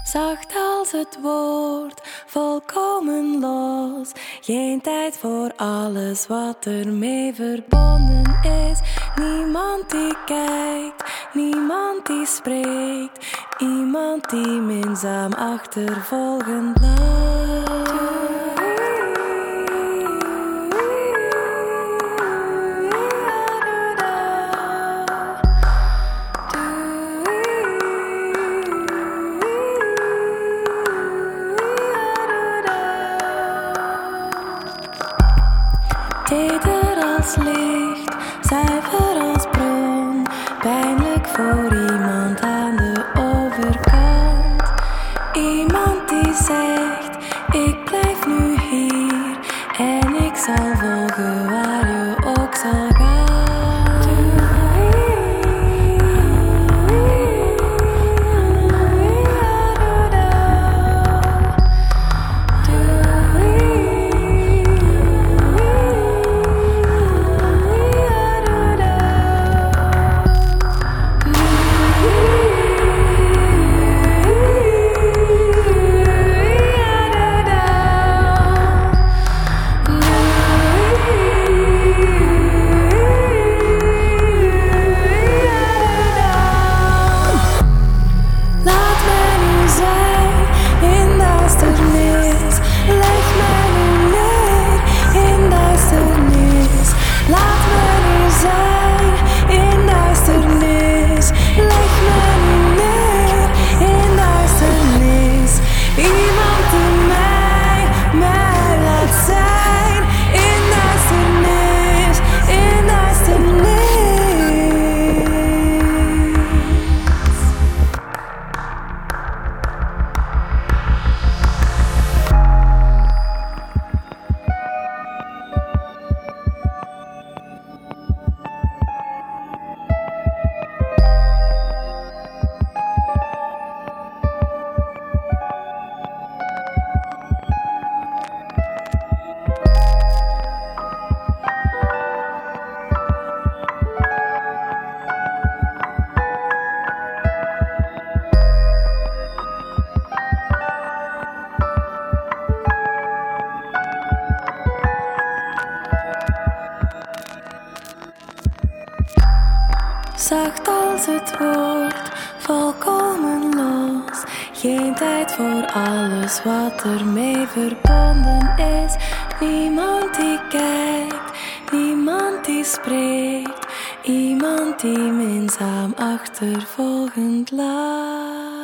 Zacht als het woord, volkomen los. Geen tijd voor alles wat ermee verbonden is. Niemand die kijkt, niemand die spreekt. Iemand die minzaam achtervolgend loopt. Teder als licht, zuiver als bron. Pijnlijk voor iemand aan de overkant. Iemand die zegt, ik blijf nu hier. En ik zal volgen waar je ook zal gaan. Zacht als het woord, volkomen los. Geen tijd voor alles wat ermee verbonden is. Niemand die kijkt, niemand die spreekt. Iemand die minzaam achtervolgend laat.